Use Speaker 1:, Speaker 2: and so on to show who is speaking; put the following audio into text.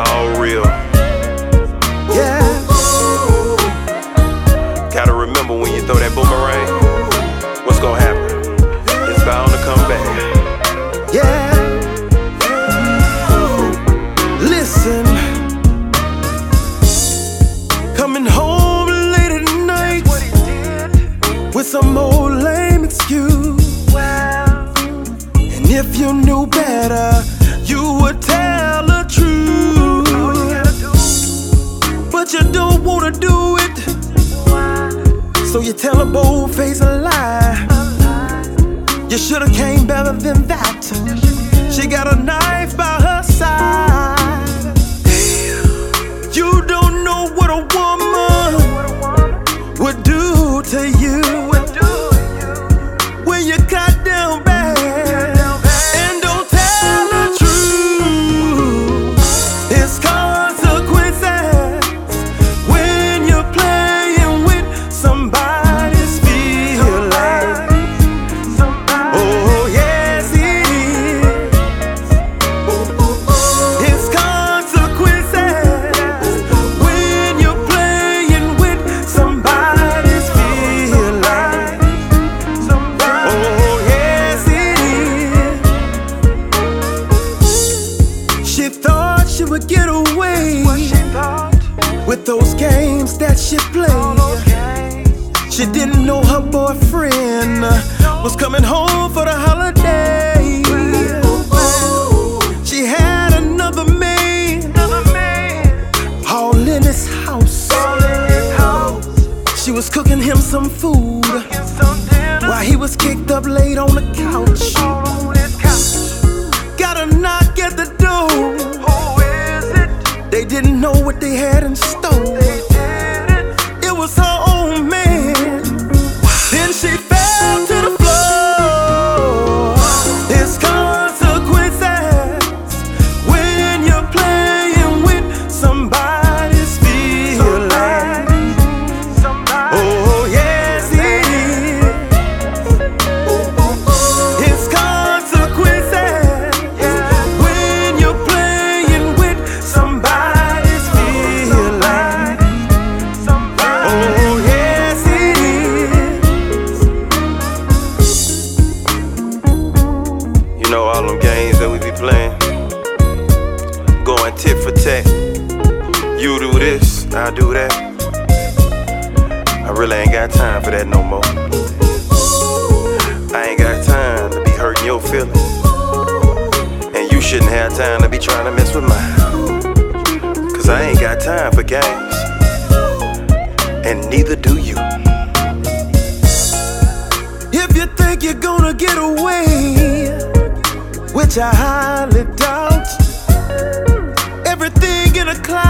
Speaker 1: all real.
Speaker 2: Yeah.
Speaker 1: Gotta remember when you throw that boomerang, what's gonna happen? It's bound to come back.
Speaker 2: Yeah. Listen, coming home late at night with some old lame excuse. And if you knew better, you would tell the truth. But you don't wanna do it, so you tell a bold-faced lie. You should've came better than that. She got a knife by her side. You don't know what a woman would do to you when you got down bad and don't tell the truth. It's consequences when you're playing with somebody's feelings. Oh yes it is. It's consequences when you're playing with somebody's feelings. Oh yes it is. She thought she would get away with those games that she played. She didn't know her boyfriend was coming home for the holiday. She had another man all in his house. She was cooking him some food while he was kicked up late on the couch. Got a knock at the door. They didn't know what they had in store. It was her own man. Then she fell to the floor. It's consequences when you're playing with somebody's feelings. Oh yes it is. It's consequences when you're playing with somebody's feelings. Oh yes it is.
Speaker 1: You know all them games that we be playing, going tit for tat. You do this, I do that. I really ain't got time for that no more. I ain't got time to be hurting your feelings, and you shouldn't have time to be trying to mess with mine. Cause I ain't got time for games, and neither do you.
Speaker 2: If you think you're gonna get away, which I highly doubt, everything in a cloud